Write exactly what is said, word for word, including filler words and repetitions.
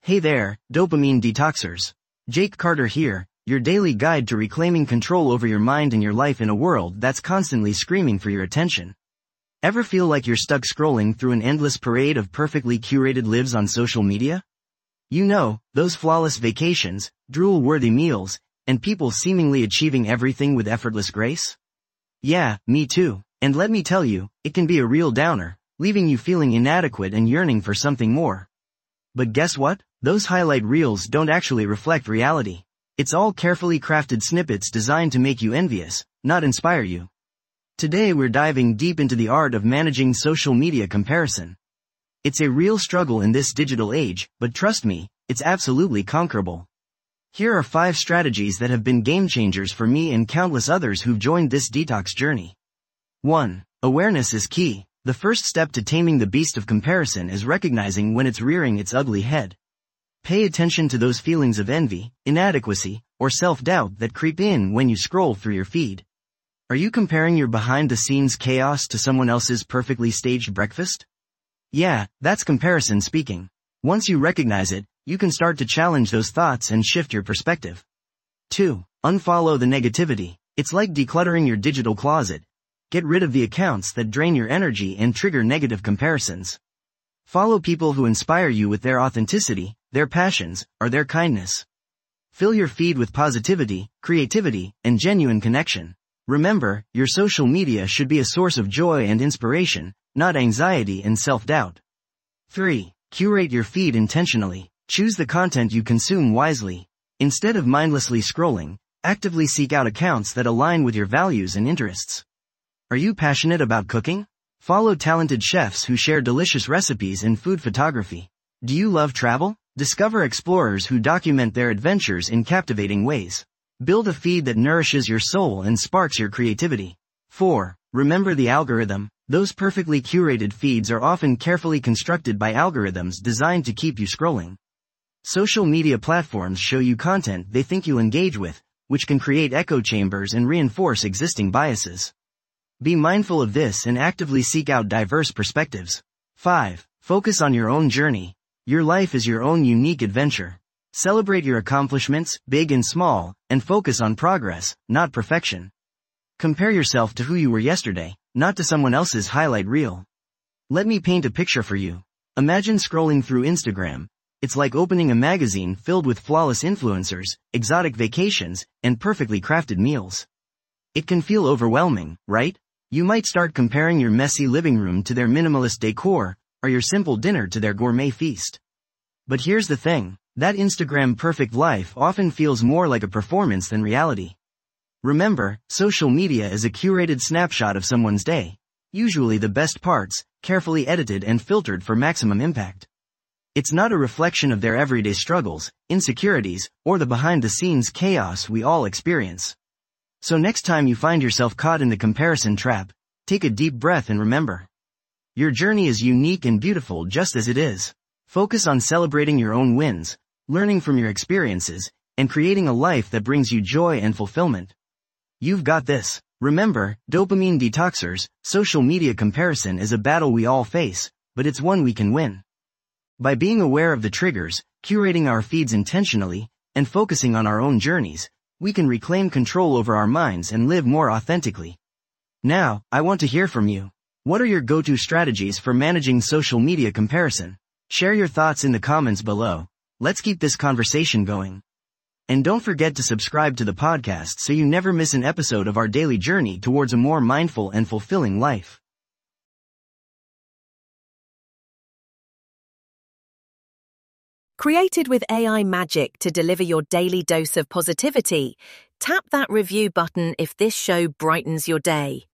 Hey there, dopamine detoxers. Jake Carter here, your daily guide to reclaiming control over your mind and your life in a world that's constantly screaming for your attention. Ever feel like you're stuck scrolling through an endless parade of perfectly curated lives on social media? You know, those flawless vacations, drool-worthy meals, and people seemingly achieving everything with effortless grace? Yeah, me too, and let me tell you, it can be a real downer, leaving you feeling inadequate and yearning for something more. But guess what? Those highlight reels don't actually reflect reality. It's all carefully crafted snippets designed to make you envious, not inspire you. Today we're diving deep into the art of managing social media comparison. It's a real struggle in this digital age, but trust me, it's absolutely conquerable. Here are five strategies that have been game changers for me and countless others who've joined this detox journey. one. Awareness is key. The first step to taming the beast of comparison is recognizing when it's rearing its ugly head. Pay attention to those feelings of envy, inadequacy, or self-doubt that creep in when you scroll through your feed. Are you comparing your behind-the-scenes chaos to someone else's perfectly staged breakfast? Yeah, that's comparison speaking. Once you recognize it, you can start to challenge those thoughts and shift your perspective. two. Unfollow the negativity. It's like decluttering your digital closet. Get rid of the accounts that drain your energy and trigger negative comparisons. Follow people who inspire you with their authenticity, their passions, or their kindness. Fill your feed with positivity, creativity, and genuine connection. Remember, your social media should be a source of joy and inspiration, not anxiety and self-doubt. three. Curate your feed intentionally. Choose the content you consume wisely. Instead of mindlessly scrolling, actively seek out accounts that align with your values and interests. Are you passionate about cooking? Follow talented chefs who share delicious recipes and food photography. Do you love travel? Discover explorers who document their adventures in captivating ways. Build a feed that nourishes your soul and sparks your creativity. four. Remember the algorithm. Those perfectly curated feeds are often carefully constructed by algorithms designed to keep you scrolling. Social media platforms show you content they think you'll engage with, which can create echo chambers and reinforce existing biases. Be mindful of this and actively seek out diverse perspectives. five. Focus on your own journey. Your life is your own unique adventure. Celebrate your accomplishments, big and small, and focus on progress, not perfection. Compare yourself to who you were yesterday, not to someone else's highlight reel. Let me paint a picture for you. Imagine scrolling through Instagram. It's like opening a magazine filled with flawless influencers, exotic vacations, and perfectly crafted meals. It can feel overwhelming, right? You might start comparing your messy living room to their minimalist decor, or your simple dinner to their gourmet feast. But here's the thing, that Instagram perfect life often feels more like a performance than reality. Remember, social media is a curated snapshot of someone's day, usually the best parts, carefully edited and filtered for maximum impact. It's not a reflection of their everyday struggles, insecurities, or the behind-the-scenes chaos we all experience. So next time you find yourself caught in the comparison trap, take a deep breath and remember. Your journey is unique and beautiful just as it is. Focus on celebrating your own wins, learning from your experiences, and creating a life that brings you joy and fulfillment. You've got this. Remember, dopamine detoxers, social media comparison is a battle we all face, but it's one we can win. By being aware of the triggers, curating our feeds intentionally, and focusing on our own journeys, we can reclaim control over our minds and live more authentically. Now, I want to hear from you. What are your go-to strategies for managing social media comparison? Share your thoughts in the comments below. Let's keep this conversation going. And don't forget to subscribe to the podcast so you never miss an episode of our daily journey towards a more mindful and fulfilling life. Created with A I magic to deliver your daily dose of positivity, tap that review button if this show brightens your day.